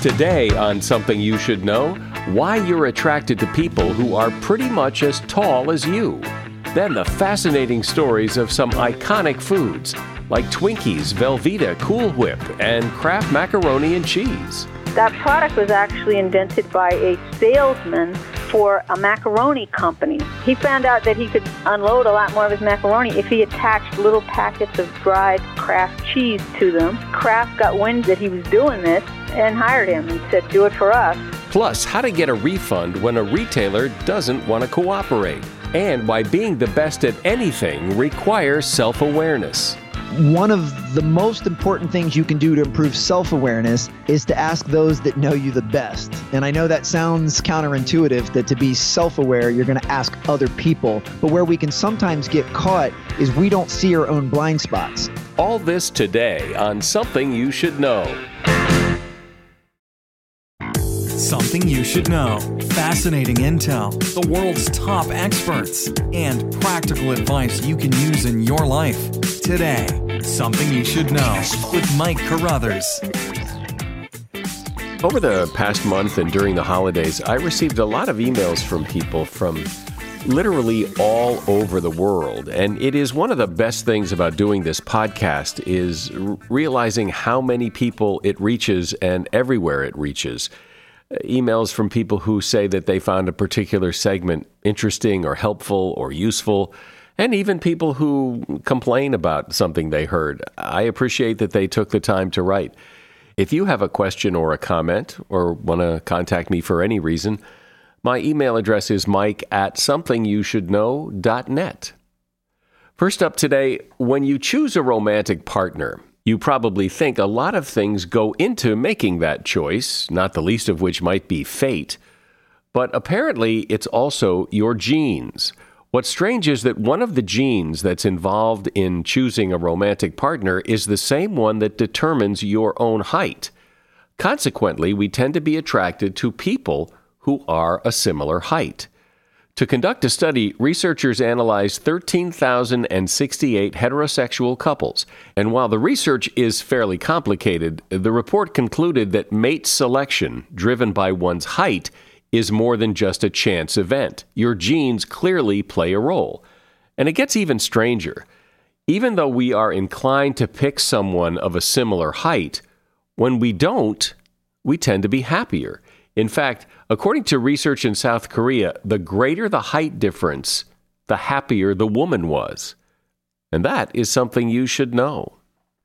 Today on Something You Should Know, why you're attracted to people who are pretty much as tall as you. Then the fascinating stories of some iconic foods like Twinkies, Velveeta, Cool Whip, and Kraft macaroni and cheese. That product was actually invented by a salesman for a macaroni company. He found out that he could unload a lot more of his macaroni if he attached little packets of dried Kraft cheese to them. Kraft got wind that he was doing this and hired him and said, do it for us. Plus, how to get a refund when a retailer doesn't want to cooperate. And why being the best at anything requires self-awareness. One of the most important things you can do to improve self-awareness is to ask those that know you the best. And I know that sounds counterintuitive, that to be self-aware, you're going to ask other people. But where we can sometimes get caught is we don't see our own blind spots. All this today on Something You Should Know. Something you should know. Fascinating intel, the world's top experts, and practical advice you can use in your life. Today, Something You Should Know with Mike Carruthers. Over the past month and during the holidays, I received a lot of emails from people from literally all over the world. And it is one of the best things about doing this podcast is realizing how many people it reaches and everywhere it reaches. Emails from people who say that they found a particular segment interesting or helpful or useful, and even people who complain about something they heard. I appreciate that they took the time to write. If you have a question or a comment or want to contact me for any reason, my email address is mike@somethingyoushouldknow.net. First up today, when you choose a romantic partner, you probably think a lot of things go into making that choice, not the least of which might be fate. But apparently, it's also your genes. What's strange is that one of the genes that's involved in choosing a romantic partner is the same one that determines your own height. Consequently, we tend to be attracted to people who are a similar height. To conduct a study, researchers analyzed 13,068 heterosexual couples. And while the research is fairly complicated, the report concluded that mate selection, driven by one's height, is more than just a chance event. Your genes clearly play a role. And it gets even stranger. Even though we are inclined to pick someone of a similar height, when we don't, we tend to be happier. In fact, according to research in South Korea, the greater the height difference, the happier the woman was. And that is something you should know.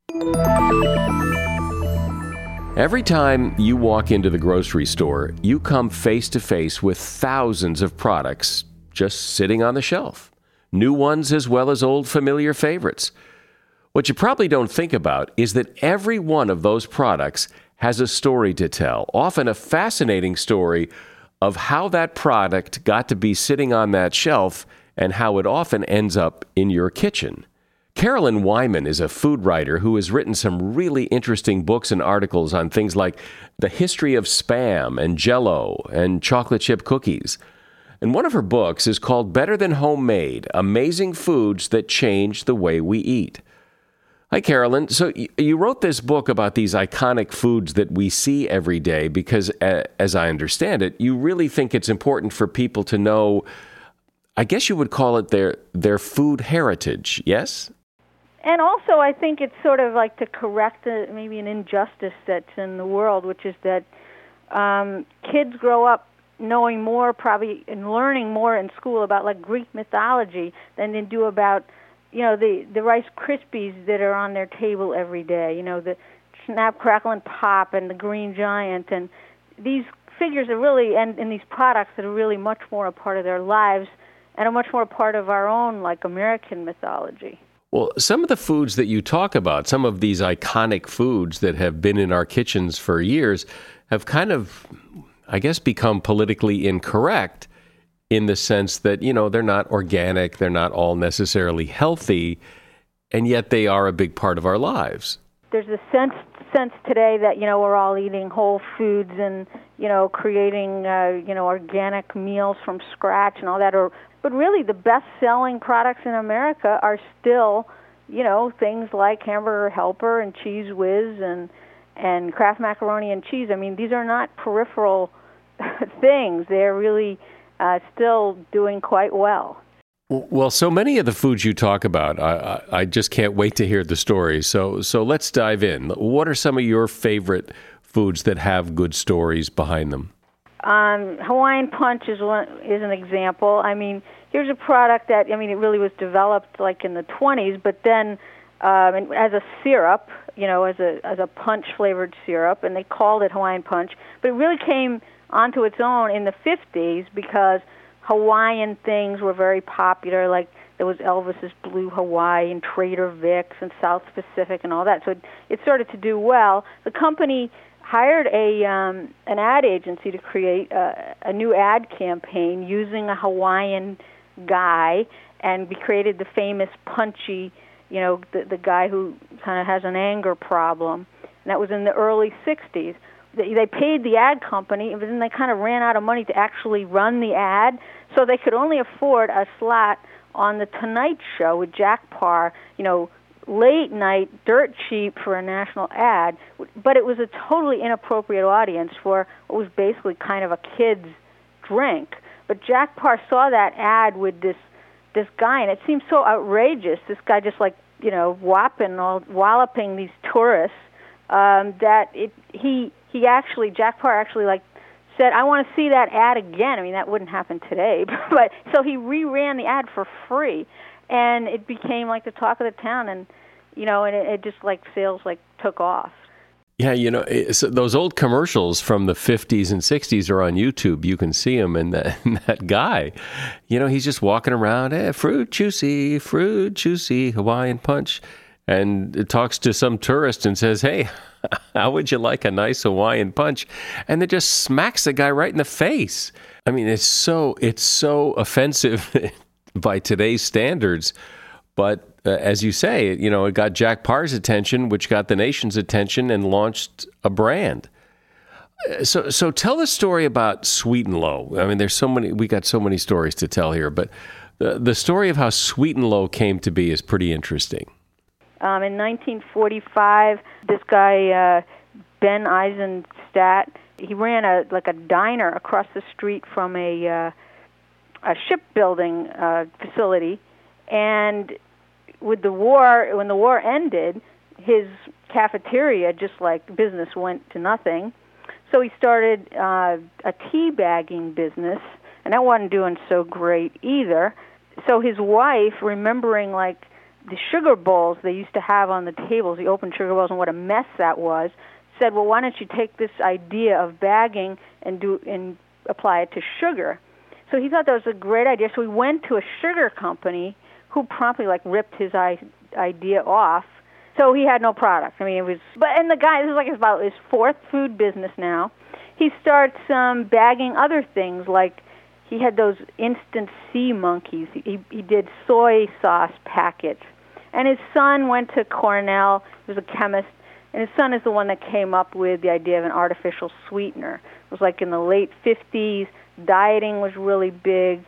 Every time you walk into the grocery store, you come face to face with thousands of products just sitting on the shelf. New ones as well as old familiar favorites. What you probably don't think about is that every one of those products has a story to tell, often a fascinating story of how that product got to be sitting on that shelf and how it often ends up in your kitchen. Carolyn Wyman is a food writer who has written some really interesting books and articles on things like the history of Spam and Jell-O and chocolate chip cookies. And one of her books is called Better Than Homemade: Amazing Foods That Change the Way We Eat. Hi, Carolyn. So you wrote this book about these iconic foods that we see every day because, as I understand it, you really think it's important for people to know, I guess you would call it their food heritage, yes? And also, I think it's sort of like to correct maybe an injustice that's in the world, which is that kids grow up knowing more probably and learning more in school about like Greek mythology than they do about the Rice Krispies that are on their table every day, the Snap, Crackle, and Pop and the Green Giant. And these figures are really, and these products that are really much more a part of their lives and are much more a part of our own, like, American mythology. Well, some of the foods that you talk about, some of these iconic foods that have been in our kitchens for years, have kind of, I guess, become politically incorrect in the sense that, they're not organic, they're not all necessarily healthy, and yet they are a big part of our lives. There's a sense today that, we're all eating whole foods and, creating, organic meals from scratch and all that. But really the best-selling products in America are still, things like Hamburger Helper and Cheese Whiz and and Kraft macaroni and cheese. I mean, these are not peripheral things. They're really still doing quite well. Well, so many of the foods you talk about, I just can't wait to hear the stories. So let's dive in. What are some of your favorite foods that have good stories behind them? Hawaiian Punch is an example. I mean, here's a product that, I mean, it really was developed like in the 20s, but then as a syrup, as a punch-flavored syrup, and they called it Hawaiian Punch. But it really came onto its own in the 50s because Hawaiian things were very popular, like there was Elvis's Blue Hawaii and Trader Vic's and South Pacific and all that. So it started to do well. The company hired an ad agency to create a new ad campaign using a Hawaiian guy, and we created the famous Punchy, the guy who kind of has an anger problem. And that was in the early 60s. They paid the ad company, but then they kind of ran out of money to actually run the ad, so they could only afford a slot on The Tonight Show with Jack Paar, late night, dirt cheap for a national ad, but it was a totally inappropriate audience for what was basically kind of a kid's drink. But Jack Paar saw that ad with this guy, and it seemed so outrageous, this guy just walloping these tourists, that Jack Paar actually said, I want to see that ad again. I mean, that wouldn't happen today, but so he reran the ad for free, and it became like the talk of the town, and it just sales took off. Yeah, those old commercials from the 50s and 60s are on YouTube. You can see them, and that guy, he's just walking around, fruit juicy, Hawaiian Punch, and it talks to some tourist and says, hey, how would you like a nice Hawaiian Punch? And it just smacks the guy right in the face. I mean, it's so offensive by today's standards. But as you say, it got Jack Paar's attention, which got the nation's attention and launched a brand. So tell the story about Sweet and Low. I mean, we got so many stories to tell here, but the story of how Sweet and Low came to be is pretty interesting. In 1945, this guy, Ben Eisenstadt, he ran a diner across the street from a shipbuilding facility, and when the war ended, his cafeteria, just like business, went to nothing. So he started a tea bagging business, and that wasn't doing so great either. So his wife, remembering the sugar bowls they used to have on the tables, the open sugar bowls, and what a mess that was, said, well, why don't you take this idea of bagging and apply it to sugar? So he thought that was a great idea. So he went to a sugar company who promptly ripped his idea off. So he had no product. I mean, and the guy, this is about his fourth food business now. He starts bagging other things, like he had those instant sea monkeys. He did soy sauce packets. And his son went to Cornell. He was a chemist. And his son is the one that came up with the idea of an artificial sweetener. It was in the late 50s. Dieting was really big.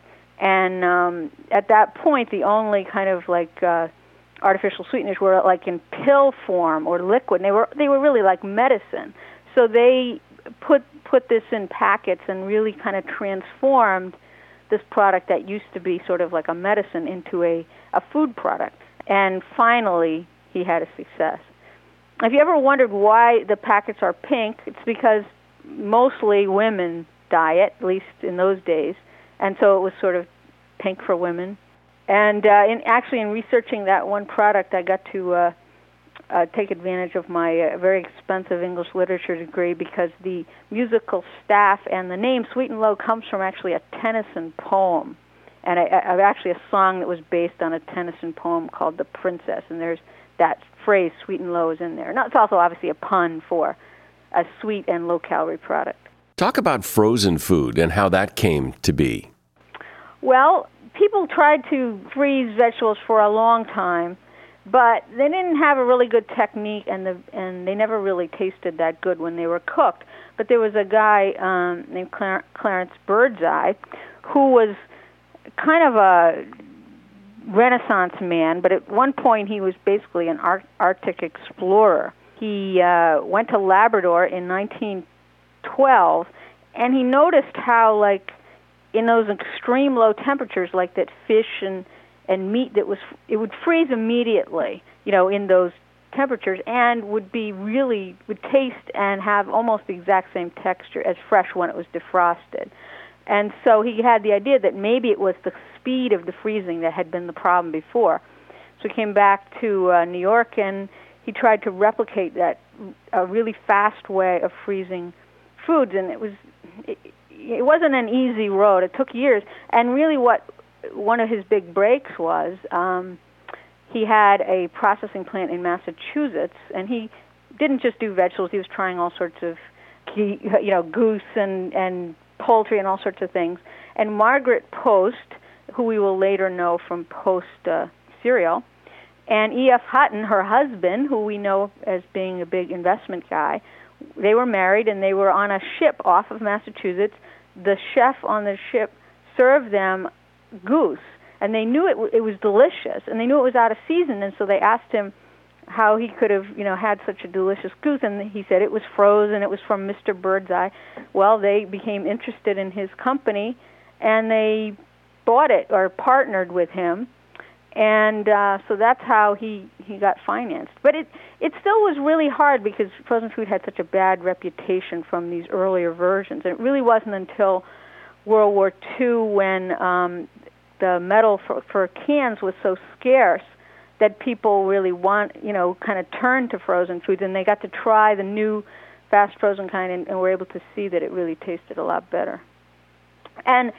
And at that point, the only kind of artificial sweeteners were in pill form or liquid. And they were really like medicine. So they put this in packets and really kind of transformed this product that used to be sort of like a medicine into a food product. And finally, he had a success. If you ever wondered why the packets are pink, it's because mostly women diet, at least in those days, and so it was sort of pink for women. And in researching that one product, I got to take advantage of my very expensive English literature degree, because the musical staff and the name Sweet and Low comes from actually a Tennyson poem. And I've actually a song that was based on a Tennyson poem called The Princess, and there's that phrase, sweet and low, is in there. Now, it's also obviously a pun for a sweet and low-calorie product. Talk about frozen food and how that came to be. Well, people tried to freeze vegetables for a long time, but they didn't have a really good technique, and they never really tasted that good when they were cooked. But there was a guy named Clarence Birdseye who was kind of a Renaissance man, but at one point he was basically an Arctic explorer. he went to Labrador in 1912, and he noticed how, like, in those extreme low temperatures, like that fish and meat it would freeze immediately, in those temperatures, and would taste and have almost the exact same texture as fresh when it was defrosted. And so he had the idea that maybe it was the speed of the freezing that had been the problem before. So he came back to New York, and he tried to replicate that a really fast way of freezing foods, and it wasn't an easy road. It took years, and really what one of his big breaks was, he had a processing plant in Massachusetts, and he didn't just do vegetables. He was trying all sorts of, goose and poultry and all sorts of things. And Margaret Post, who we will later know from Post cereal, and E.F. Hutton, her husband, who we know as being a big investment guy, they were married, and they were on a ship off of Massachusetts. The chef on the ship served them goose, and they knew it was delicious, and they knew it was out of season, and so they asked him how he could have, had such a delicious goose, and he said it was frozen, it was from Mr. Birdseye. Well, they became interested in his company, and they bought it or partnered with him, and so that's how he got financed. But it still was really hard because frozen food had such a bad reputation from these earlier versions, and it really wasn't until World War II when the metal for cans was so scarce that people really kind of turned to frozen foods, and they got to try the new fast frozen kind and were able to see that it really tasted a lot better. And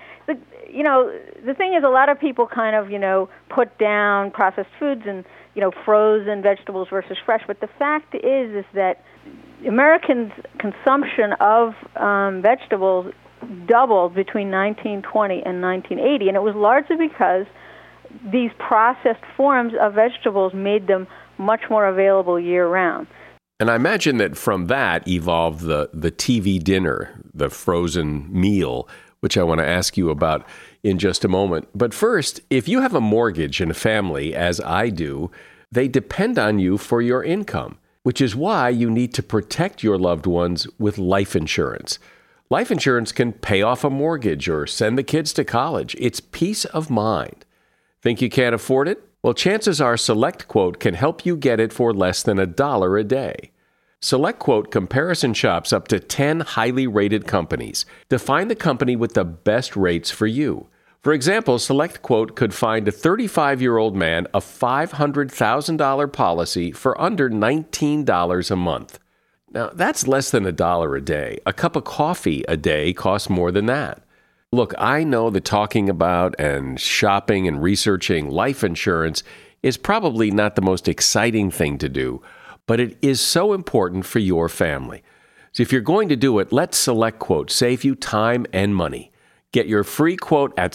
the thing is, a lot of people kind of put down processed foods and frozen vegetables versus fresh, but the fact is that Americans' consumption of vegetables doubled between 1920 and 1980, and it was largely because these processed forms of vegetables made them much more available year-round. And I imagine that from that evolved the TV dinner, the frozen meal, which I want to ask you about in just a moment. But first, if you have a mortgage and a family, as I do, they depend on you for your income, which is why you need to protect your loved ones with life insurance. Life insurance can pay off a mortgage or send the kids to college. It's peace of mind. Think you can't afford it? Well, chances are SelectQuote can help you get it for less than $1 a day. SelectQuote comparison shops up to 10 highly rated companies to find the company with the best rates for you. For example, SelectQuote could find a 35-year-old man a $500,000 policy for under $19 a month. Now, that's less than $1 a day. A cup of coffee a day costs more than that. Look, I know that talking about and shopping and researching life insurance is probably not the most exciting thing to do, but it is so important for your family. So if you're going to do it, let SelectQuote save you time and money. Get your free quote at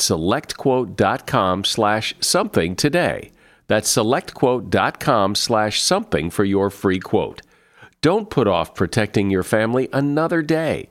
selectquote.com/something today. That's selectquote.com/something for your free quote. Don't put off protecting your family another day.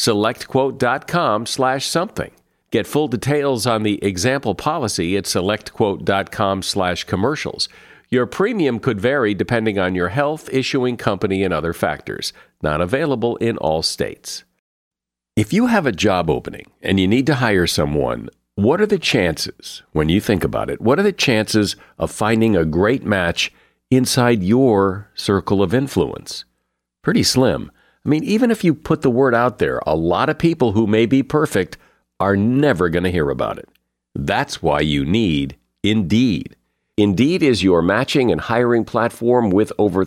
SelectQuote.com/something. Get full details on the example policy at SelectQuote.com/commercials. Your premium could vary depending on your health, issuing company, and other factors. Not available in all states. If you have a job opening and you need to hire someone, what are the chances, when you think about it, what are the chances of finding a great match inside your circle of influence? Pretty slim. I mean, even if you put the word out there, a lot of people who may be perfect are never going to hear about it. That's why you need Indeed. Indeed is your matching and hiring platform with over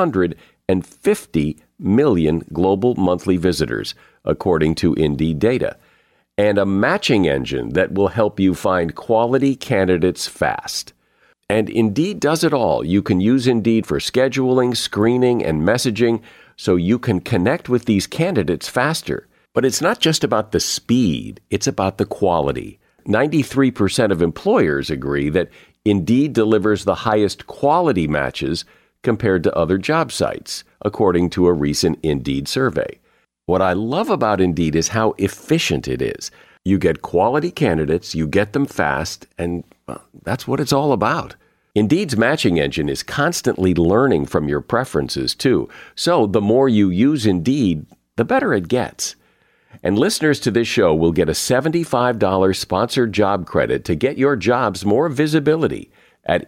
350 million global monthly visitors, according to Indeed data, and a matching engine that will help you find quality candidates fast. And Indeed does it all. You can use Indeed for scheduling, screening, and messaging so you can connect with these candidates faster. But it's not just about the speed, it's about the quality. 93% of employers agree that Indeed delivers the highest quality matches compared to other job sites, according to a recent Indeed survey. What I love about Indeed is how efficient it is. You get quality candidates, you get them fast, and that's what it's all about. Indeed's matching engine is constantly learning from your preferences, too. So the more you use Indeed, the better it gets. And listeners to this show will get a $75 sponsored job credit to get your jobs more visibility at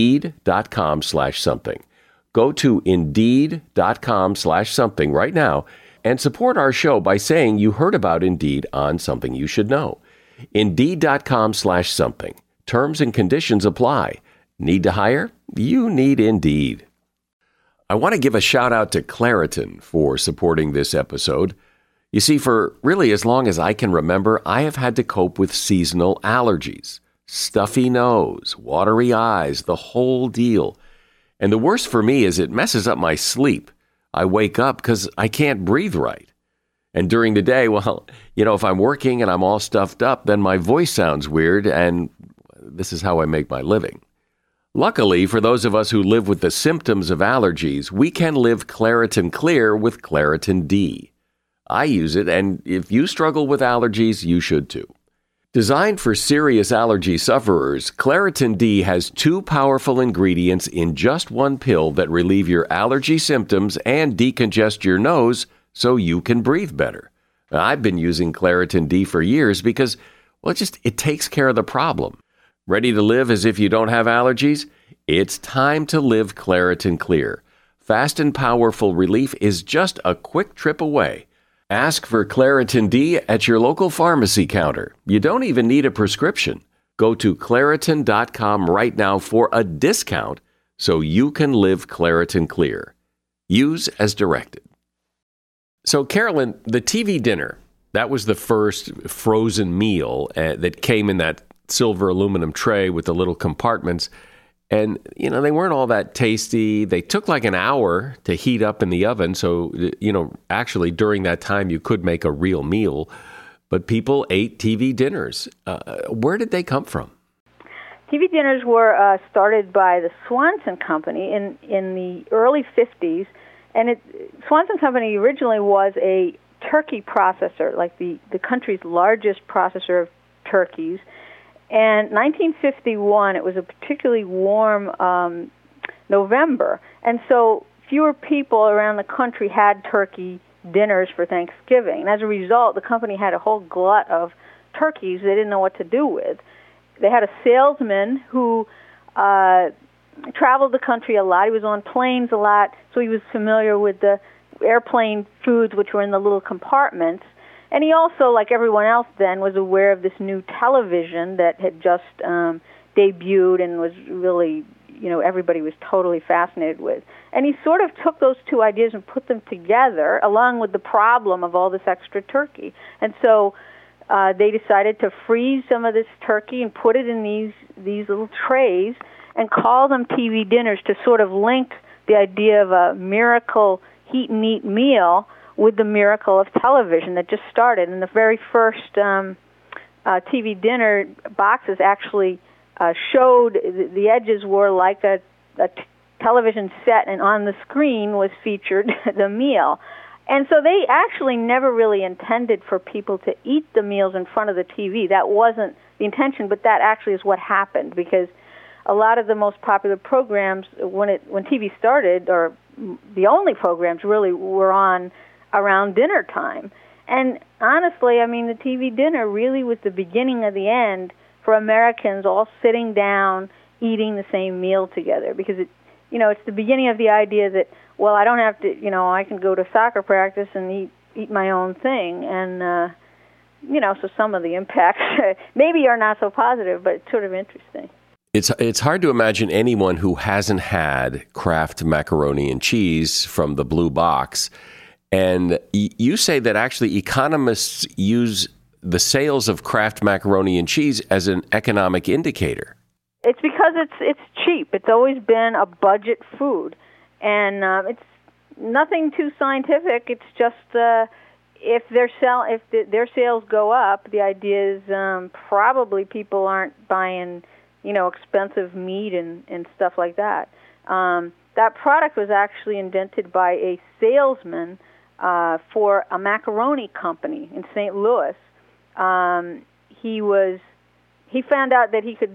Indeed.com/something. Go to Indeed.com/something right now and support our show by saying you heard about Indeed on Something You Should Know. Indeed.com/something. Terms and conditions apply. Need to hire? You need Indeed. I want to give a shout out to Claritin for supporting this episode. You see, for really as long as I can remember, I have had to cope with seasonal allergies. Stuffy nose, watery eyes, the whole deal. And the worst for me is it messes up my sleep. I wake up because I can't breathe right. And during the day, well, if I'm working and I'm all stuffed up, then my voice sounds weird, and this is how I make my living. Luckily, for those of us who live with the symptoms of allergies, we can live Claritin Clear with Claritin D. I use it, and if you struggle with allergies, you should too. Designed for serious allergy sufferers, Claritin D has 2 powerful ingredients in just one pill that relieve your allergy symptoms and decongest your nose so you can breathe better. Now, I've been using Claritin D for years because, it takes care of the problem. Ready to live as if you don't have allergies? It's time to live Claritin Clear. Fast and powerful relief is just a quick trip away. Ask for Claritin D at your local pharmacy counter. You don't even need a prescription. Go to Claritin.com right now for a discount so you can live Claritin Clear. Use as directed. So, Carolyn, the TV dinner, that was the first frozen meal that came in that silver aluminum tray with the little compartments. And, they weren't all that tasty. They took like an hour to heat up in the oven. So, actually during that time, you could make a real meal. But people ate TV dinners. Where did they come from? TV dinners were started by the Swanson Company in the early 50s. And Swanson Company originally was a turkey processor, like the country's largest processor of turkeys. And 1951, it was a particularly warm November, and so fewer people around the country had turkey dinners for Thanksgiving. And as a result, the company had a whole glut of turkeys they didn't know what to do with. They had a salesman who traveled the country a lot. He was on planes a lot, so he was familiar with the airplane foods, which were in the little compartments. And he also, like everyone else then, was aware of this new television that had just debuted and was really, everybody was totally fascinated with. And he sort of took those two ideas and put them together, along with the problem of all this extra turkey. And so they decided to freeze some of this turkey and put it in these little trays and call them TV dinners to sort of link the idea of a miracle heat-and-eat meal with the miracle of television that just started. And the very first TV dinner boxes actually showed the edges were like a television set, and on the screen was featured the meal. And so they actually never really intended for people to eat the meals in front of the TV. That wasn't the intention, but that actually is what happened, because a lot of the most popular programs, when TV started, or the only programs really, were on around dinner time. And honestly, the TV dinner really was the beginning of the end for Americans all sitting down, eating the same meal together, because it's the beginning of the idea that, well, I don't have to, I can go to soccer practice and eat my own thing. And, so some of the impacts maybe are not so positive, but it's sort of interesting. It's hard to imagine anyone who hasn't had Kraft macaroni and cheese from the blue box. And you say that actually economists use the sales of Kraft macaroni and cheese as an economic indicator. It's because it's cheap. It's always been a budget food, and it's nothing too scientific. It's just if their sales go up, the idea is probably people aren't buying expensive meat and stuff like that. That product was actually invented by a salesman for a macaroni company in St. Louis. He found out that he could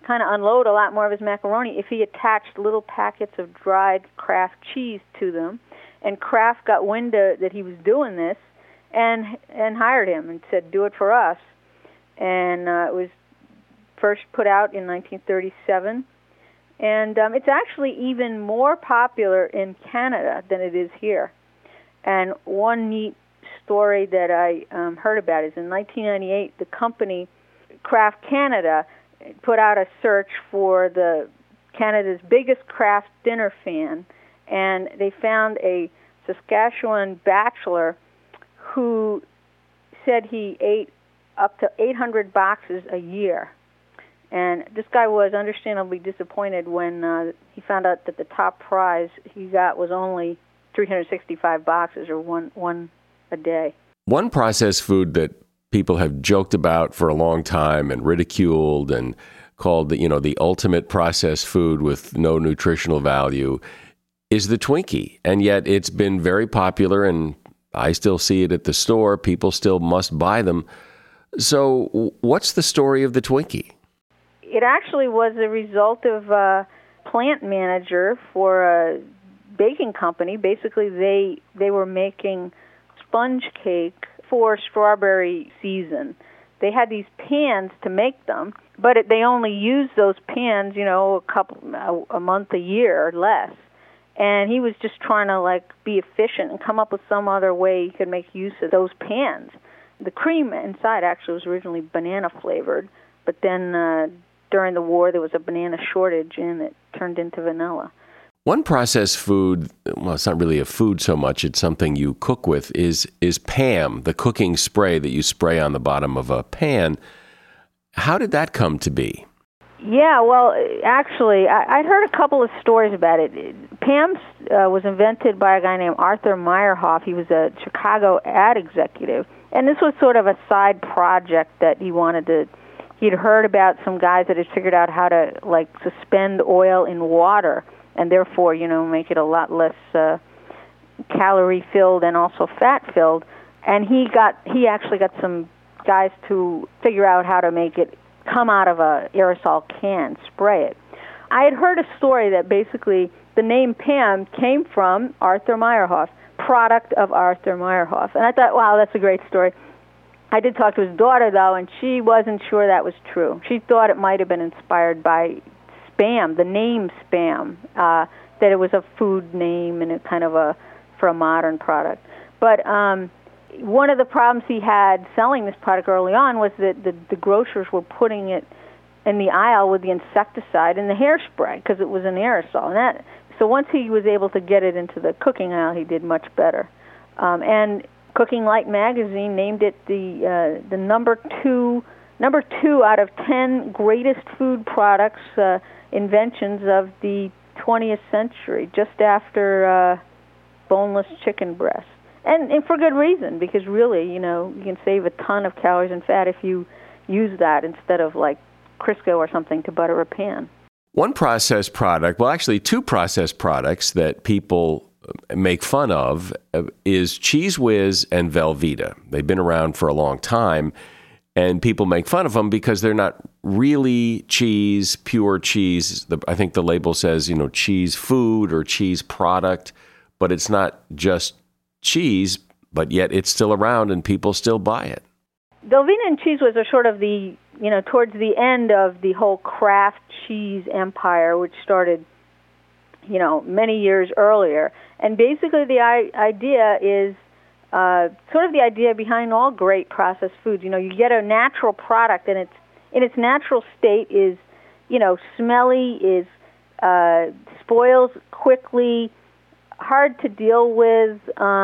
kind of unload a lot more of his macaroni if he attached little packets of dried Kraft cheese to them. And Kraft got wind that he was doing this and hired him and said, do it for us. And it was first put out in 1937. And it's actually even more popular in Canada than it is here. And one neat story that I heard about is in 1998, the company Kraft Canada put out a search for Canada's biggest Kraft dinner fan, and they found a Saskatchewan bachelor who said he ate up to 800 boxes a year. And this guy was understandably disappointed when he found out that the top prize he got was only 365 boxes, or one a day. One processed food that people have joked about for a long time and ridiculed and called the ultimate processed food with no nutritional value is the Twinkie. And yet it's been very popular, and I still see it at the store. People still must buy them. So what's the story of the Twinkie? It actually was a result of a plant manager for a baking company. Basically, they were making sponge cake for strawberry season. They had these pans to make them, but they only used those pans, a month a year or less. And he was just trying to be efficient and come up with some other way he could make use of those pans. The cream inside actually was originally banana flavored, but then during the war there was a banana shortage and it turned into vanilla. One processed food, well, it's not really a food so much, it's something you cook with, is PAM, the cooking spray that you spray on the bottom of a pan. How did that come to be? Yeah, well, actually, I'd heard a couple of stories about it. PAM was invented by a guy named Arthur Meyerhoff. He was a Chicago ad executive, and this was sort of a side project that he wanted to. He'd heard about some guys that had figured out how to suspend oil in water, and therefore, make it a lot less calorie-filled and also fat-filled. And he actually got some guys to figure out how to make it come out of a aerosol can, spray it. I had heard a story that basically the name PAM came from Arthur Meyerhoff, product of Arthur Meyerhoff. And I thought, wow, that's a great story. I did talk to his daughter, though, and she wasn't sure that was true. She thought it might have been inspired by Spam, the name Spam, that it was a food name and for a modern product. But one of the problems he had selling this product early on was that the grocers were putting it in the aisle with the insecticide and the hairspray because it was an aerosol. So once he was able to get it into the cooking aisle, he did much better. And Cooking Light magazine named it the number two out of 10 greatest food products inventions of the 20th century, just after boneless chicken breast. And for good reason, because really, you can save a ton of calories and fat if you use that instead of Crisco or something to butter a pan. One processed product, well, actually two processed products that people make fun of is Cheese Whiz and Velveeta. They've been around for a long time, and people make fun of them because they're not really cheese, pure cheese. I think the label says, cheese food or cheese product, but it's not just cheese, but yet it's still around and people still buy it. Velveeta and Cheese Whiz are sort of towards the end of the whole Kraft cheese empire, which started, many years earlier. And basically the idea is sort of the idea behind all great processed foods. You get a natural product, and it's in its natural state is, smelly, is spoils quickly, hard to deal with,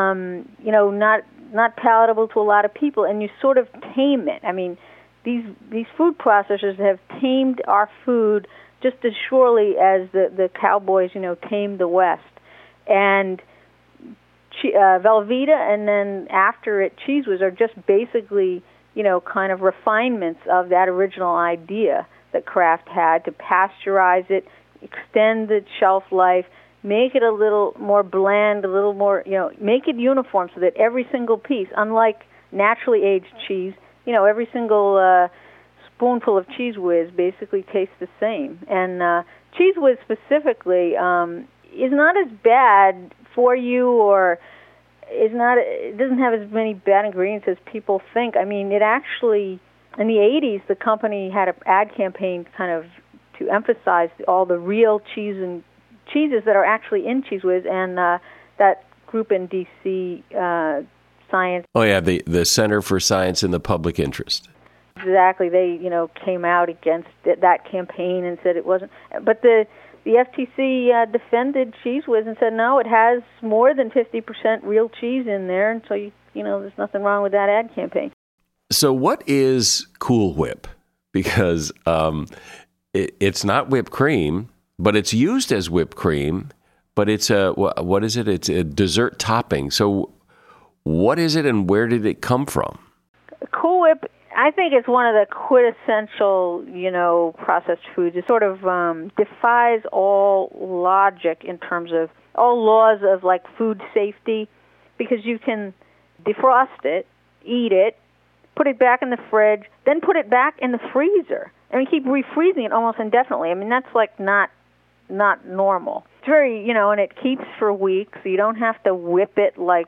not palatable to a lot of people, and you sort of tame it. I mean, these food processors have tamed our food just as surely as the cowboys, tamed the West. And Velveeta and then after it Cheese Whiz are just basically, kind of refinements of that original idea that Kraft had to pasteurize it, extend the shelf life, make it a little more bland, a little more, make it uniform so that every single piece, unlike naturally aged cheese, every single spoonful of Cheez Whiz basically tastes the same. And Cheez Whiz specifically is not as bad for you, or it doesn't have as many bad ingredients as people think. I mean, it actually, in the 80s, the company had an ad campaign kind of to emphasize all the real cheeses that are actually in Cheez Whiz, and that group in D.C., Science. Oh, yeah, the Center for Science in the Public Interest. Exactly. They, came out against that campaign and said it wasn't. But the FTC defended Cheez Whiz and said, no, it has more than 50% real cheese in there, and so, there's nothing wrong with that ad campaign. So what is Cool Whip? Because it's not whipped cream, but it's used as whipped cream, but it's what is it? It's a dessert topping. So what is it, and where did it come from? Cool Whip, I think it's one of the quintessential, processed foods. It sort of defies all logic in terms of all laws of like food safety, because you can defrost it, eat it, put it back in the fridge, then put it back in the freezer. I mean, keep refreezing it almost indefinitely. I mean, that's like not normal. It's very, and it keeps for weeks. So you don't have to whip it like,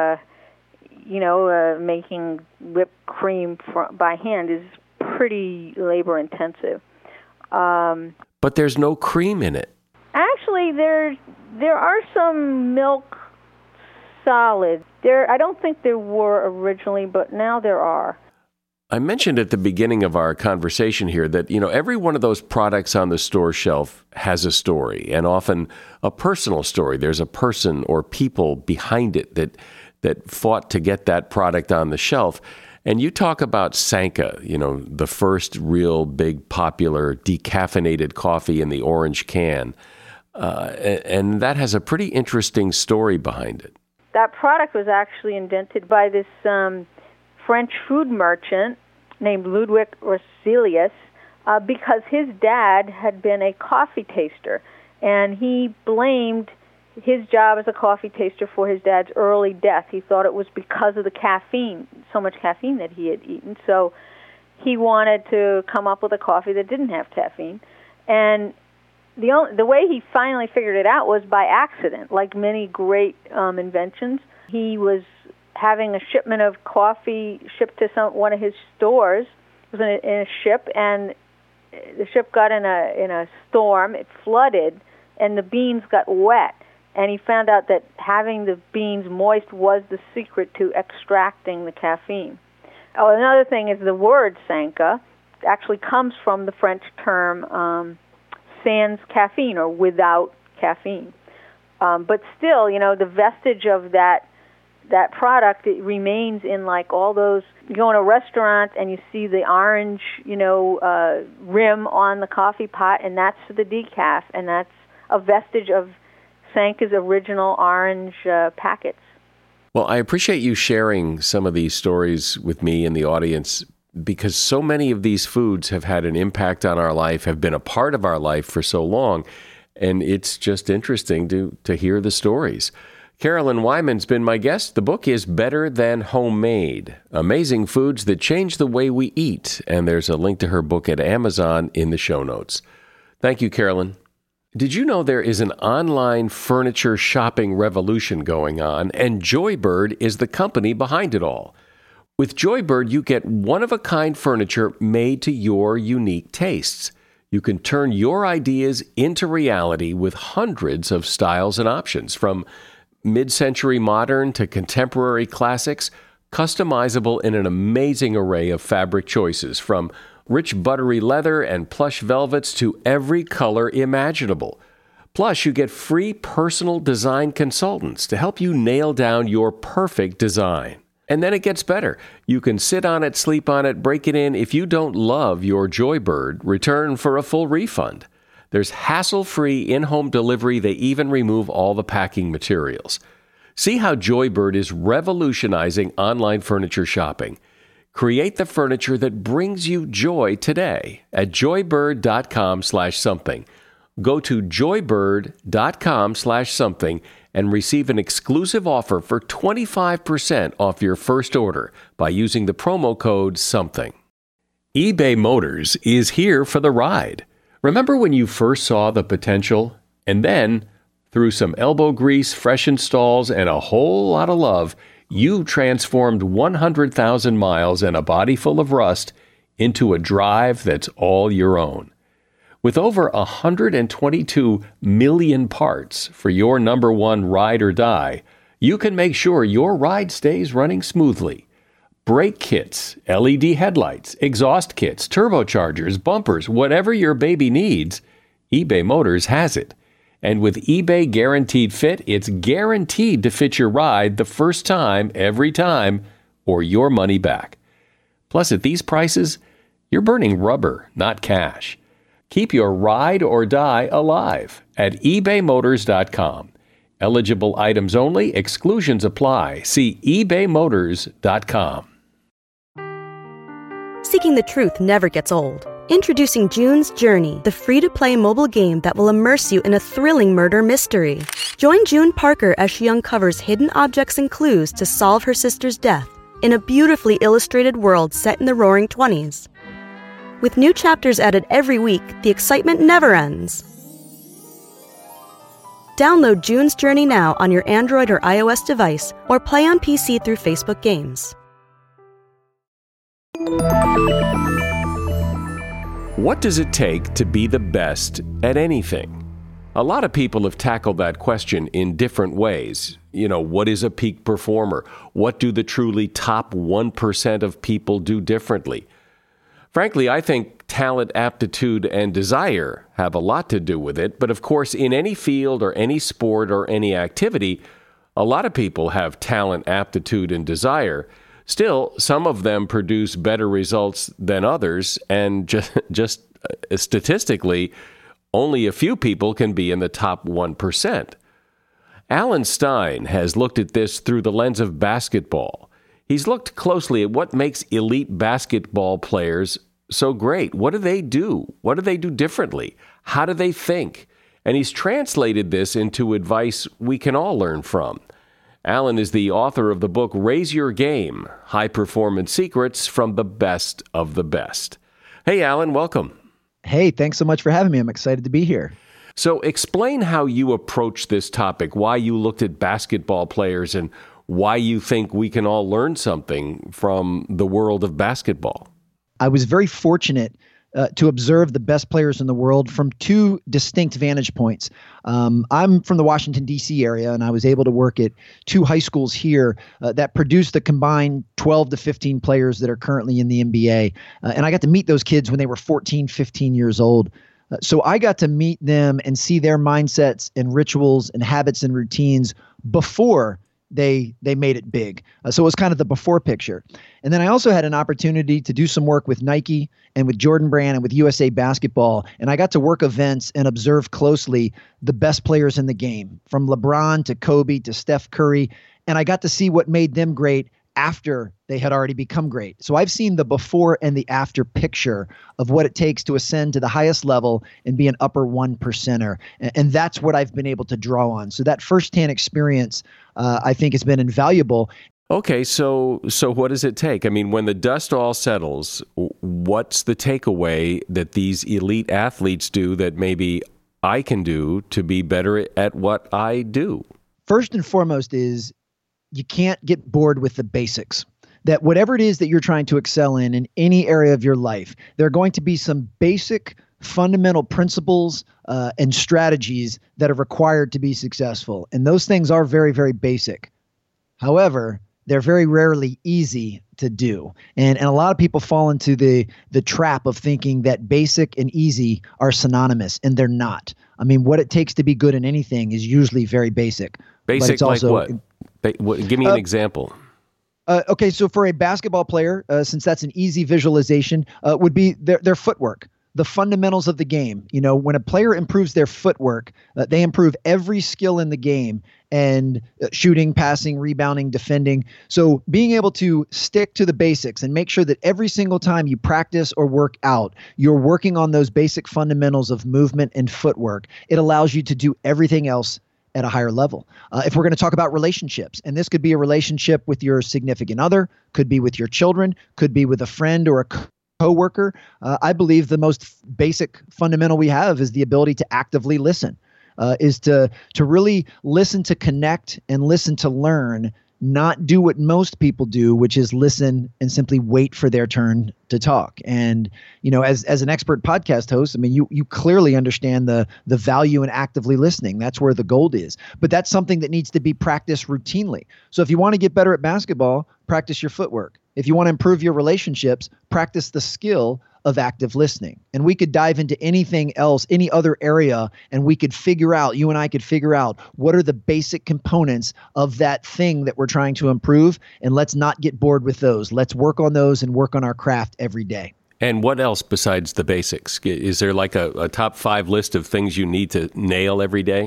making whipped cream by hand is pretty labor intensive. But there's no cream in it. Actually, there are some milk solids. I don't think there were originally, but now there are. I mentioned at the beginning of our conversation here that, every one of those products on the store shelf has a story, and often a personal story. There's a person or people behind it that fought to get that product on the shelf. And you talk about Sanka, the first real big popular decaffeinated coffee in the orange can. And that has a pretty interesting story behind it. That product was actually invented by this French food merchant named Ludwig Roselius because his dad had been a coffee taster, and he blamed his job as a coffee taster for his dad's early death. He thought it was because of the caffeine, so much caffeine that he had eaten. So he wanted to come up with a coffee that didn't have caffeine. And the way he finally figured it out was by accident. Like many great inventions, he was having a shipment of coffee shipped to one of his stores. It was in a ship, and the ship got in a storm. It flooded, and the beans got wet. And he found out that having the beans moist was the secret to extracting the caffeine. Oh, another thing is the word Sanka actually comes from the French term sans caffeine, or without caffeine. But still, the vestige of that product, it remains in like all those. You go in a restaurant and you see the orange, rim on the coffee pot, and that's the decaf, and that's a vestige of Sanka's original orange packets. Well, I appreciate you sharing some of these stories with me and the audience, because so many of these foods have had an impact on our life, have been a part of our life for so long, and it's just interesting to hear the stories. Carolyn Wyman's been my guest. The book is Better Than Homemade, Amazing Foods That Change the Way We Eat, and there's a link to her book at Amazon in the show notes. Thank you, Carolyn. Did you know there is an online furniture shopping revolution going on, and Joybird is the company behind it all? With Joybird, you get one-of-a-kind furniture made to your unique tastes. You can turn your ideas into reality with hundreds of styles and options, from mid-century modern to contemporary classics, customizable in an amazing array of fabric choices, from rich buttery leather and plush velvets to every color imaginable. Plus, you get free personal design consultants to help you nail down your perfect design. And then it gets better. You can sit on it, sleep on it, break it in. If you don't love your Joybird, return for a full refund. There's hassle-free in-home delivery. They even remove all the packing materials. See how Joybird is revolutionizing online furniture shopping. Create the furniture that brings you joy today at joybird.com/something. Go to joybird.com/something and receive an exclusive offer for 25% off your first order by using the promo code SOMETHING. eBay Motors is here for the ride. Remember when you first saw the potential? And then, through some elbow grease, fresh installs, and a whole lot of love, you transformed 100,000 miles and a body full of rust into a drive that's all your own. With over 122 million parts for your number one ride or die, you can make sure your ride stays running smoothly. Brake kits, LED headlights, exhaust kits, turbochargers, bumpers, whatever your baby needs, eBay Motors has it. And with eBay Guaranteed Fit, it's guaranteed to fit your ride the first time, every time, or your money back. Plus, at these prices, you're burning rubber, not cash. Keep your ride or die alive at ebaymotors.com. Eligible items only. Exclusions apply. See ebaymotors.com. Seeking the truth never gets old. Introducing June's Journey, the free-to-play mobile game that will immerse you in a thrilling murder mystery. Join June Parker as she uncovers hidden objects and clues to solve her sister's death in a beautifully illustrated world set in the Roaring '20s. With new chapters added every week, the excitement never ends. Download June's Journey now on your Android or iOS device, or play on PC through Facebook Games. What does it take to be the best at anything? A lot of people have tackled that question in different ways. What is a peak performer? What do the truly top 1% of people do differently? Frankly, I think talent, aptitude, and desire have a lot to do with it. But of course, in any field or any sport or any activity, a lot of people have talent, aptitude, and desire. Still, some of them produce better results than others, and just statistically, only a few people can be in the top 1%. Alan Stein has looked at this through the lens of basketball. He's looked closely at what makes elite basketball players so great. What do they do? What do they do differently? How do they think? And he's translated this into advice we can all learn from. Alan is the author of the book Raise Your Game, High Performance Secrets from the Best of the Best. Hey, Alan, welcome. Hey, thanks so much for having me. I'm excited to be here. So explain how you approach this topic, why you looked at basketball players, and why you think we can all learn something from the world of basketball. I was very fortunate to observe the best players in the world from two distinct vantage points. I'm from the Washington, D.C. area, and I was able to work at two high schools here that produce the combined 12 to 15 players that are currently in the NBA. And I got to meet those kids when they were 14, 15 years old. So I got to meet them and see their mindsets and rituals and habits and routines before they made it big. So it was kind of the before picture. And then I also had an opportunity to do some work with Nike and with Jordan Brand and with USA Basketball. And I got to work events and observe closely the best players in the game, from LeBron to Kobe to Steph Curry. And I got to see what made them great after they had already become great. So I've seen the before and the after picture of what it takes to ascend to the highest level and be an upper 1%er. And that's what I've been able to draw on. So that firsthand experience, I think, has been invaluable. Okay, so what does it take? I mean, when the dust all settles, what's the takeaway that these elite athletes do that maybe I can do to be better at what I do? First and foremost is you can't get bored with the basics. That whatever it is that you're trying to excel in any area of your life, there are going to be some basic fundamental principles and strategies that are required to be successful. And those things are very, very basic. However, they're very rarely easy to do. And a lot of people fall into the trap of thinking that basic and easy are synonymous, and they're not. I mean, what it takes to be good in anything is usually very basic. Basic like what? Give me an example. Okay, so for a basketball player, since that's an easy visualization, would be their footwork, the fundamentals of the game. You know, when a player improves their footwork, they improve every skill in the game, and shooting, passing, rebounding, defending. So being able to stick to the basics and make sure that every single time you practice or work out, you're working on those basic fundamentals of movement and footwork. It allows you to do everything else at a higher level. If we're going to talk about relationships, and this could be a relationship with your significant other, could be with your children, could be with a friend or a coworker, I believe the most basic fundamental we have is the ability to actively listen, is to really listen to connect and listen to learn, not do what most people do, which is listen and simply wait for their turn to talk. And, as an expert podcast host, I mean, you clearly understand the value in actively listening. That's where the gold is. But that's something that needs to be practiced routinely. So if you want to get better at basketball, practice your footwork. If you want to improve your relationships, practice the skill of active listening. And we could dive into anything else, any other area, and we could figure out, you and I could figure out what are the basic components of that thing that we're trying to improve. And let's not get bored with those. Let's work on those and work on our craft every day. And what else besides the basics? Is there like a top 5 list of things you need to nail every day?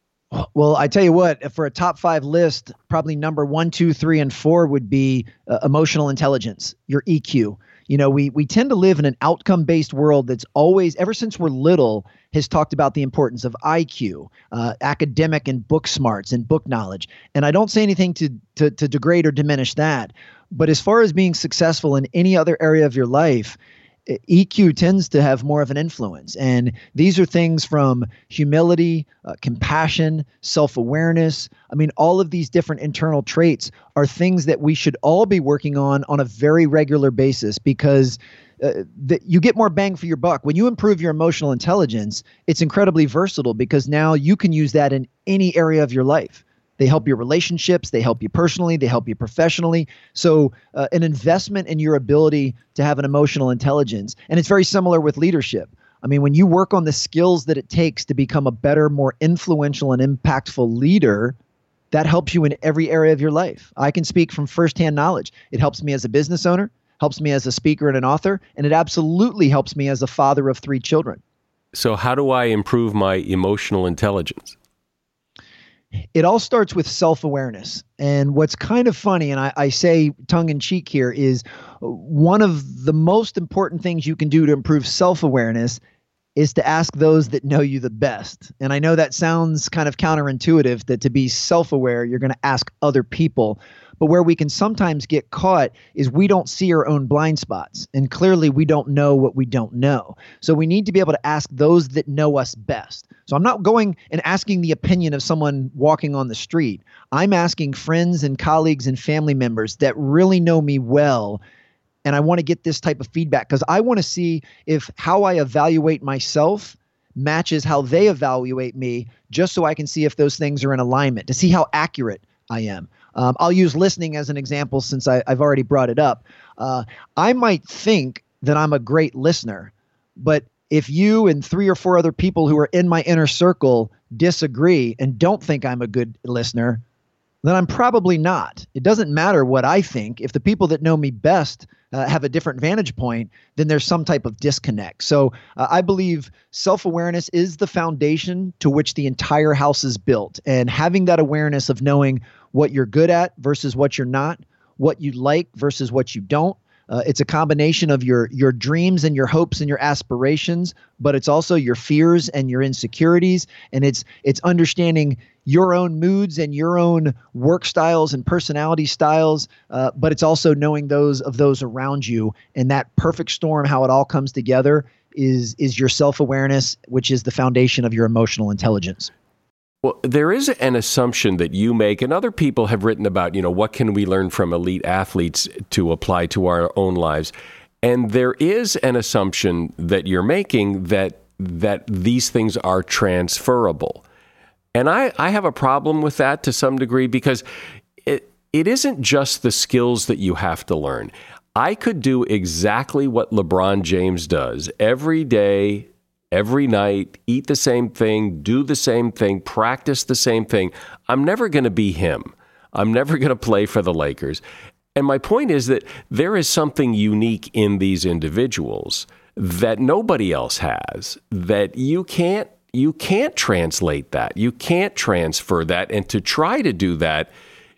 Well, I tell you what, for a top 5 list, probably number 1, 2, 3, and 4 would be emotional intelligence, your EQ. We tend to live in an outcome-based world that's always, ever since we're little, has talked about the importance of IQ, academic and book smarts and book knowledge. And I don't say anything to degrade or diminish that. But as far as being successful in any other area of your life, EQ tends to have more of an influence. And these are things from humility, compassion, self-awareness. I mean, all of these different internal traits are things that we should all be working on a very regular basis, because you get more bang for your buck. When you improve your emotional intelligence, it's incredibly versatile, because now you can use that in any area of your life. They help your relationships. They help you personally. They help you professionally. So an investment in your ability to have an emotional intelligence. And it's very similar with leadership. I mean, when you work on the skills that it takes to become a better, more influential and impactful leader, that helps you in every area of your life. I can speak from firsthand knowledge. It helps me as a business owner, helps me as a speaker and an author, and it absolutely helps me as a father of 3 children. So how do I improve my emotional intelligence? It all starts with self-awareness. And what's kind of funny, and I say tongue-in-cheek here, is one of the most important things you can do to improve self-awareness is to ask those that know you the best. And I know that sounds kind of counterintuitive, that to be self-aware, you're going to ask other people. But where we can sometimes get caught is we don't see our own blind spots. And clearly we don't know what we don't know. So we need to be able to ask those that know us best. So I'm not going and asking the opinion of someone walking on the street. I'm asking friends and colleagues and family members that really know me well. And I want to get this type of feedback, because I want to see if how I evaluate myself matches how they evaluate me, just so I can see if those things are in alignment, to see how accurate I am. I'll use listening as an example, since I've already brought it up. I might think that I'm a great listener, but if you and 3 or 4 other people who are in my inner circle disagree and don't think I'm a good listener, then I'm probably not. It doesn't matter what I think. If the people that know me best have a different vantage point, then there's some type of disconnect. So I believe self-awareness is the foundation to which the entire house is built. And having that awareness of knowing what you're good at versus what you're not, what you like versus what you don't. It's a combination of your dreams and your hopes and your aspirations, but it's also your fears and your insecurities. And it's understanding your own moods and your own work styles and personality styles, but it's also knowing those of those around you. And that perfect storm, how it all comes together, is your self-awareness, which is the foundation of your emotional intelligence. Well, there is an assumption that you make, and other people have written about, what can we learn from elite athletes to apply to our own lives? And there is an assumption that you're making that these things are transferable. And I have a problem with that to some degree, because it isn't just the skills that you have to learn. I could do exactly what LeBron James does every day, every night, eat the same thing, do the same thing, practice the same thing. I'm never going to be him. I'm never going to play for the Lakers. And my point is that there is something unique in these individuals that nobody else has, that you can't translate that. You can't transfer that. And to try to do that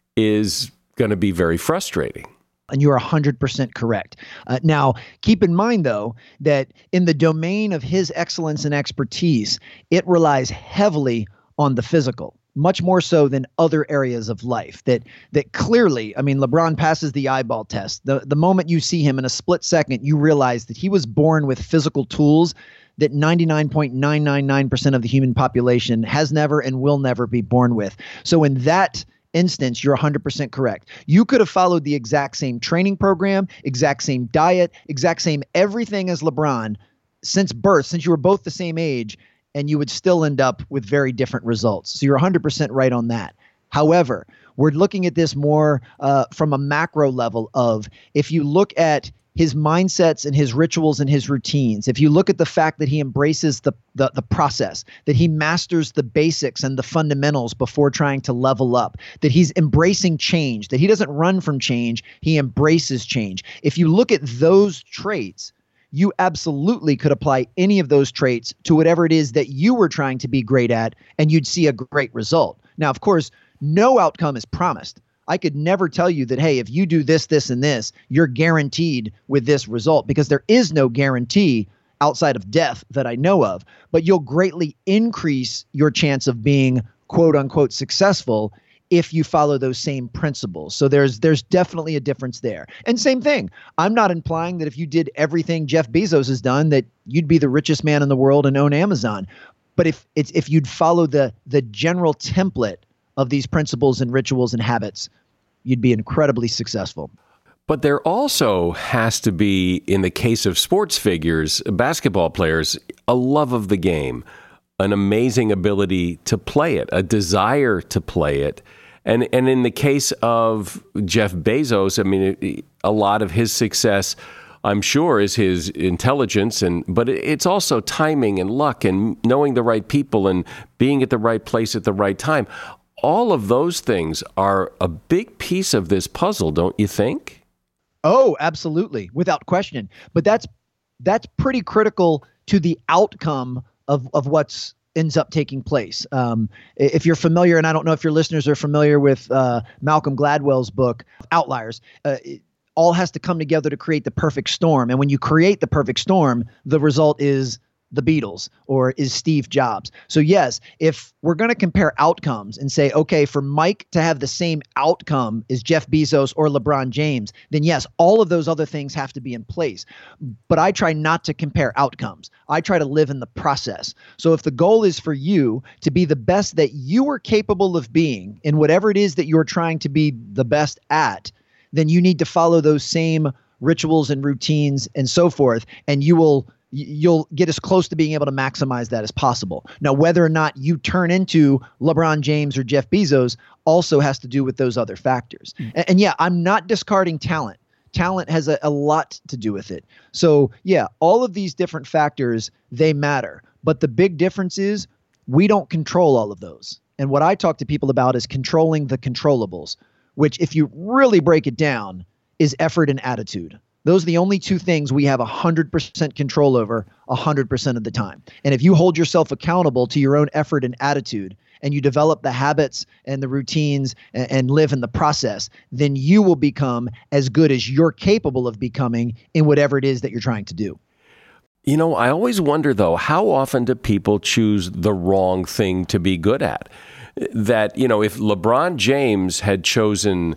is going to be very frustrating. And you are 100% correct. Now, keep in mind, though, that in the domain of his excellence and expertise, it relies heavily on the physical. much more so than other areas of life. That clearly, I mean, LeBron passes the eyeball test. The moment you see him in a split second, you realize that he was born with physical tools that 99.999% of the human population has never and will never be born with. So in that instance, you're 100% correct. You could have followed the exact same training program, exact same diet, exact same everything as LeBron since birth, since you were both the same age, and you would still end up with very different results. So you're 100% right on that. However, we're looking at this more from a macro level of, if you look at his mindsets and his rituals and his routines, if you look at the fact that he embraces the process, that he masters the basics and the fundamentals before trying to level up, that he's embracing change, that he doesn't run from change, he embraces change. If you look at those traits, you absolutely could apply any of those traits to whatever it is that you were trying to be great at, and you'd see a great result. Now, of course, no outcome is promised. I could never tell you that, hey, if you do this, this, and this, you're guaranteed with this result, because there is no guarantee outside of death that I know of. But you'll greatly increase your chance of being quote unquote successful if you follow those same principles. So there's definitely a difference there. And same thing, I'm not implying that if you did everything Jeff Bezos has done, that you'd be the richest man in the world and own Amazon. But if you'd follow the general template of these principles and rituals and habits, you'd be incredibly successful. But there also has to be, in the case of sports figures, basketball players, a love of the game, an amazing ability to play it, a desire to play it. And in the case of Jeff Bezos, I mean, a lot of his success, I'm sure, is his intelligence, but it's also timing and luck and knowing the right people and being at the right place at the right time. All of those things are a big piece of this puzzle, don't you think? Oh, absolutely, without question. But that's pretty critical to the outcome of what's ends up taking place. If you're familiar, and I don't know if your listeners are familiar with Malcolm Gladwell's book, Outliers, it all has to come together to create the perfect storm. And when you create the perfect storm, the result is the Beatles or is Steve Jobs. So yes, if we're going to compare outcomes and say, okay, for Mike to have the same outcome as Jeff Bezos or LeBron James, then yes, all of those other things have to be in place. But I try not to compare outcomes. I try to live in the process. So if the goal is for you to be the best that you are capable of being in whatever it is that you're trying to be the best at, then you need to follow those same rituals and routines and so forth, and you'll get as close to being able to maximize that as possible. Now, whether or not you turn into LeBron James or Jeff Bezos also has to do with those other factors. And yeah, I'm not discarding talent. Talent has a lot to do with it. So yeah, all of these different factors, they matter. But the big difference is we don't control all of those. And what I talk to people about is controlling the controllables, which if you really break it down is effort and attitude. Those are the only two things we have 100% control over 100% of the time. And if you hold yourself accountable to your own effort and attitude, and you develop the habits and the routines and live in the process, then you will become as good as you're capable of becoming in whatever it is that you're trying to do. You know, I always wonder, though, how often do people choose the wrong thing to be good at? That, you know, if LeBron James had chosen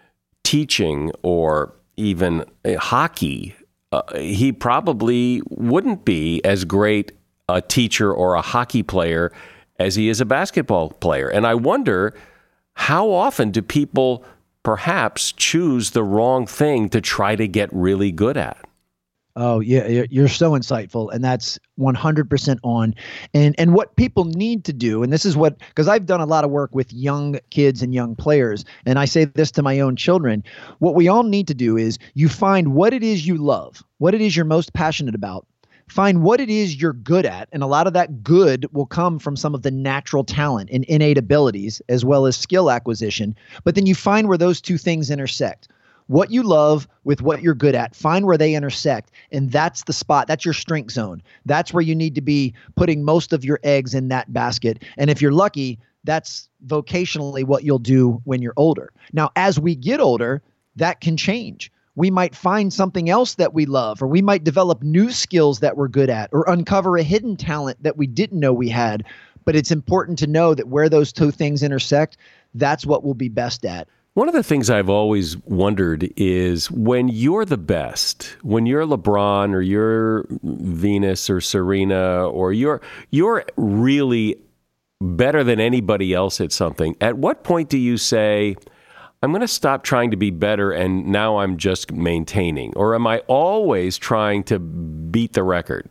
teaching or even hockey, he probably wouldn't be as great a teacher or a hockey player as he is a basketball player. And I wonder, how often do people perhaps choose the wrong thing to try to get really good at? Oh, yeah, you're so insightful, and that's 100% on. And what people need to do, and this is what, because I've done a lot of work with young kids and young players, and I say this to my own children, what we all need to do is you find what it is you love, what it is you're most passionate about, find what it is you're good at, and a lot of that good will come from some of the natural talent and innate abilities as well as skill acquisition, but then you find where those two things intersect. What you love with what you're good at, find where they intersect, and that's the spot. That's your strength zone. That's where you need to be putting most of your eggs in that basket. And if you're lucky, that's vocationally what you'll do when you're older. Now, as we get older, that can change. We might find something else that we love, or we might develop new skills that we're good at, or uncover a hidden talent that we didn't know we had. But it's important to know that where those two things intersect, that's what we'll be best at. One of the things I've always wondered is when you're the best, when you're LeBron or you're Venus or Serena, or you're really better than anybody else at something, at what point do you say, I'm going to stop trying to be better and now I'm just maintaining? Or am I always trying to beat the record?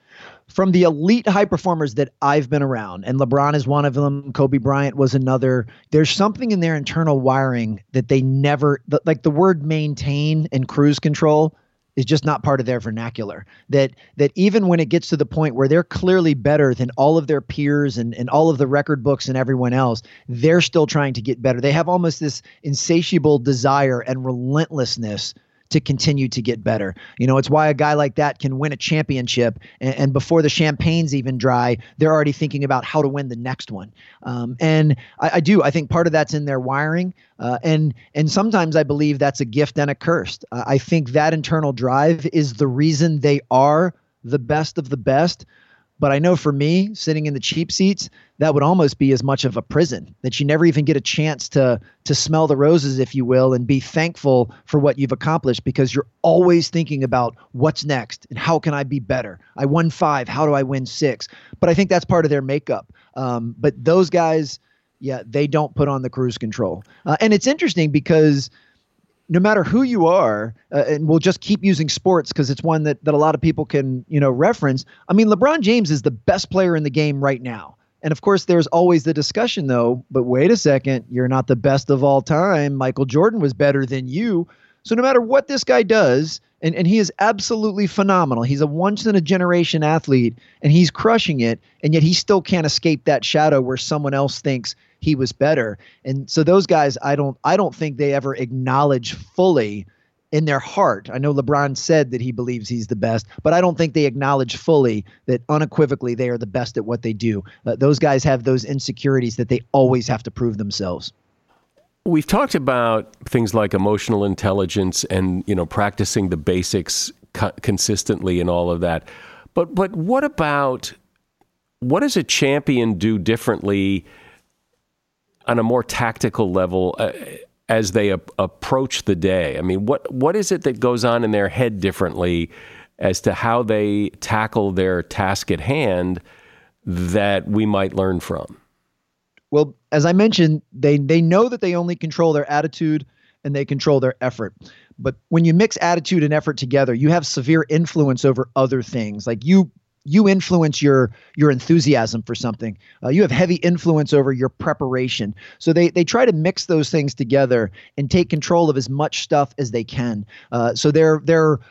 From the elite high performers that I've been around, and LeBron is one of them, Kobe Bryant was another, there's something in their internal wiring that they never, like the word maintain and cruise control is just not part of their vernacular. That even when it gets to the point where they're clearly better than all of their peers and all of the record books and everyone else, they're still trying to get better. They have almost this insatiable desire and relentlessness to continue to get better. It's why a guy like that can win a championship, and before the champagne's even dry, they're already thinking about how to win the next one. And I think part of that's in their wiring. And sometimes I believe that's a gift and a curse. I think that internal drive is the reason they are the best of the best. But I know for me, sitting in the cheap seats, that would almost be as much of a prison, that you never even get a chance to smell the roses, if you will, and be thankful for what you've accomplished, because you're always thinking about what's next and how can I be better? I won 5. How do I win 6? But I think that's part of their makeup. But those guys, they don't put on the cruise control. And it's interesting because no matter who you are, and we'll just keep using sports because it's one that a lot of people can, reference. I mean, LeBron James is the best player in the game right now. And of course, there's always the discussion, though, but wait a second, you're not the best of all time. Michael Jordan was better than you. So no matter what this guy does, and he is absolutely phenomenal. He's a once-in-a-generation athlete, and he's crushing it, and yet he still can't escape that shadow where someone else thinks he was better. And so those guys, I don't think they ever acknowledge fully in their heart. I know LeBron said that he believes he's the best, but I don't think they acknowledge fully that unequivocally they are the best at what they do. Those guys have those insecurities that they always have to prove themselves. We've talked about things like emotional intelligence and, practicing the basics consistently and all of that. But what does a champion do differently on a more tactical level as they approach the day? I mean, what is it that goes on in their head differently as to how they tackle their task at hand that we might learn from? Well, as I mentioned, they know that they only control their attitude and they control their effort. But when you mix attitude and effort together, you have severe influence over other things. Like you influence your enthusiasm for something. You have heavy influence over your preparation. So they try to mix those things together and take control of as much stuff as they can. So they're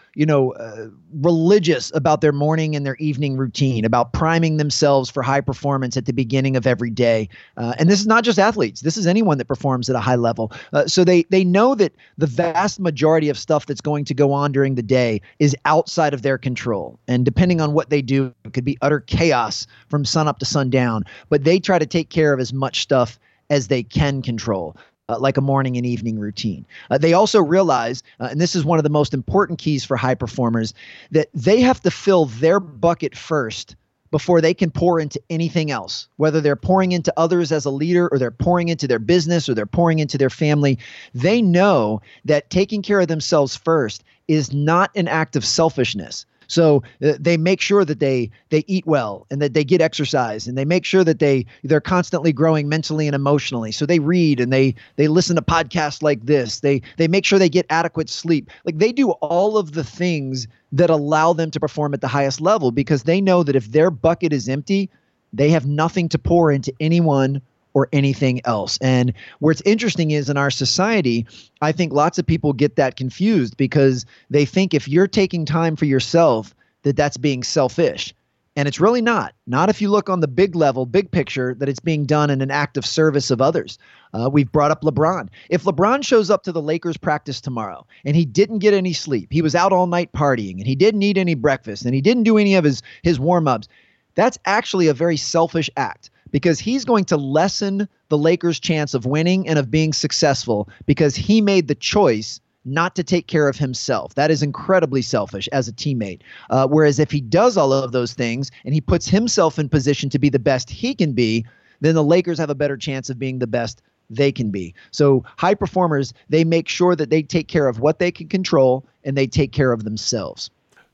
religious about their morning and their evening routine, about priming themselves for high performance at the beginning of every day. And this is not just athletes. This is anyone that performs at a high level. So they know that the vast majority of stuff that's going to go on during the day is outside of their control. And depending on what they do, it could be utter chaos from sun up to sundown. But they try to take care of as much stuff as they can control. Like a morning and evening routine. They also realize, and this is one of the most important keys for high performers, that they have to fill their bucket first before they can pour into anything else. Whether they're pouring into others as a leader, or they're pouring into their business, or they're pouring into their family, they know that taking care of themselves first is not an act of selfishness. So they make sure that they eat well and that they get exercise, and they make sure that they're constantly growing mentally and emotionally. So they read and they listen to podcasts like this. They make sure they get adequate sleep. Like they do all of the things that allow them to perform at the highest level, because they know that if their bucket is empty, they have nothing to pour into anyone or anything else. And what's interesting is in our society, I think lots of people get that confused because they think if you're taking time for yourself, that's being selfish. And it's really not. Not if you look on the big level, big picture, that it's being done in an act of service of others. We've brought up LeBron. If LeBron shows up to the Lakers practice tomorrow and he didn't get any sleep, he was out all night partying, and he didn't eat any breakfast, and he didn't do any of his warm-ups, that's actually a very selfish act, because he's going to lessen the Lakers' chance of winning and of being successful because he made the choice not to take care of himself. That is incredibly selfish as a teammate. Whereas if he does all of those things and he puts himself in position to be the best he can be, then the Lakers have a better chance of being the best they can be. So high performers, they make sure that they take care of what they can control and they take care of themselves.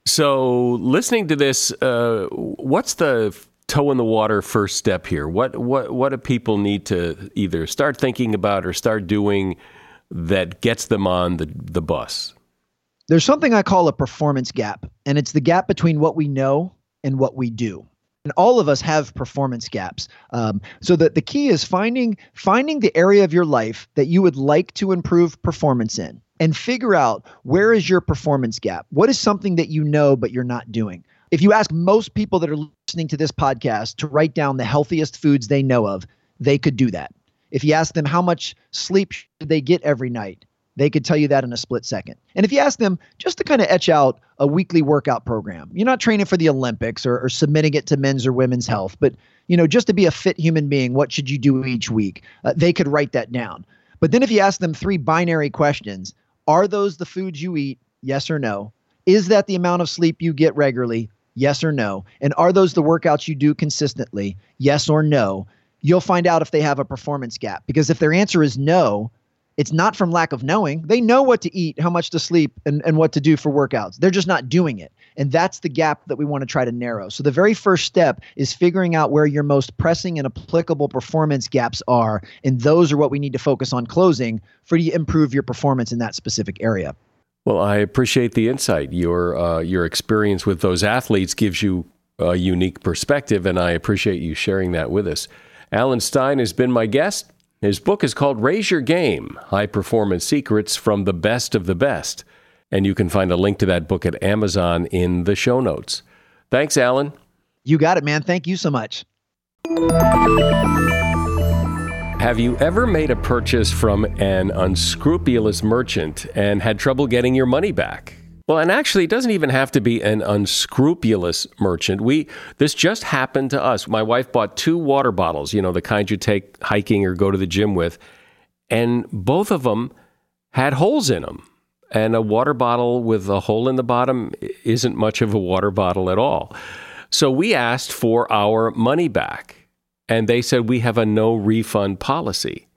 So listening to this, what's the toe in the water first step here? What do people need to either start thinking about or start doing that gets them on the bus? There's something I call a performance gap, and it's the gap between what we know and what we do. And all of us have performance gaps. So the key is finding the area of your life that you would like to improve performance in, and figure out where is your performance gap. What is something that you know but you're not doing? If you ask most people that are listening to this podcast to write down the healthiest foods they know of, they could do that. If you ask them how much sleep should they get every night, they could tell you that in a split second. And if you ask them just to kind of etch out a weekly workout program, you're not training for the Olympics or submitting it to men's or women's health, but just to be a fit human being, what should you do each week? They could write that down. But then if you ask them 3 binary questions, are those the foods you eat? Yes or no? Is that the amount of sleep you get regularly? Yes or no? And are those the workouts you do consistently? Yes or no? You'll find out if they have a performance gap. Because if their answer is no, it's not from lack of knowing. They know what to eat, how much to sleep, and what to do for workouts. They're just not doing it. And that's the gap that we want to try to narrow. So the very first step is figuring out where your most pressing and applicable performance gaps are. And those are what we need to focus on closing for you to improve your performance in that specific area. Well, I appreciate the insight. Your experience with those athletes gives you a unique perspective, and I appreciate you sharing that with us. Alan Stein has been my guest. His book is called Raise Your Game, High Performance Secrets from the Best of the Best. And you can find a link to that book at Amazon in the show notes. Thanks, Alan. You got it, man. Thank you so much. Have you ever made a purchase from an unscrupulous merchant and had trouble getting your money back? Well, and actually, it doesn't even have to be an unscrupulous merchant. This just happened to us. My wife bought 2 water bottles, the kind you take hiking or go to the gym with, and both of them had holes in them. And a water bottle with a hole in the bottom isn't much of a water bottle at all. So we asked for our money back. And they said we have a no refund policy.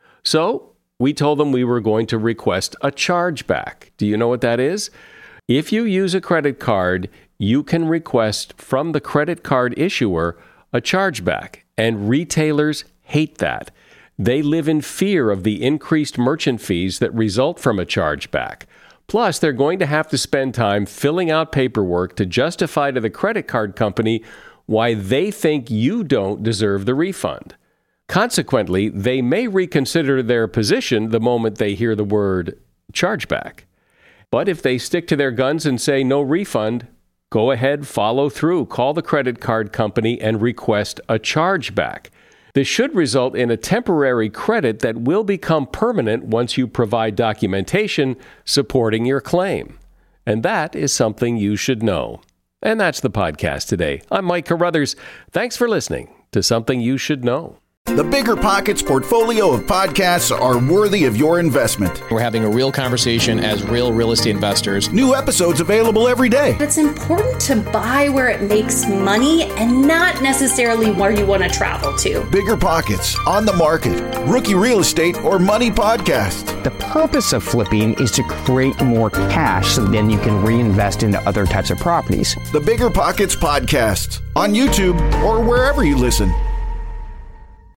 So we told them we were going to request a chargeback. Do you know what that is? If you use a credit card, you can request from the credit card issuer a chargeback. And retailers hate that. They live in fear of the increased merchant fees that result from a chargeback. Plus, they're going to have to spend time filling out paperwork to justify to the credit card company why they think you don't deserve the refund. Consequently, they may reconsider their position the moment they hear the word chargeback. But if they stick to their guns and say no refund, go ahead, follow through, call the credit card company and request a chargeback. This should result in a temporary credit that will become permanent once you provide documentation supporting your claim. And that is something you should know. And that's the podcast today. I'm Mike Carruthers. Thanks for listening to Something You Should Know. The Bigger Pockets portfolio of podcasts are worthy of your investment. We're having a real conversation as real estate investors. New episodes available every day. It's important to buy where it makes money and not necessarily where you want to travel to. Bigger Pockets, On the Market, Rookie Real Estate, or Money Podcast. The purpose of flipping is to create more cash so then you can reinvest into other types of properties. The Bigger Pockets Podcast on YouTube or wherever you listen.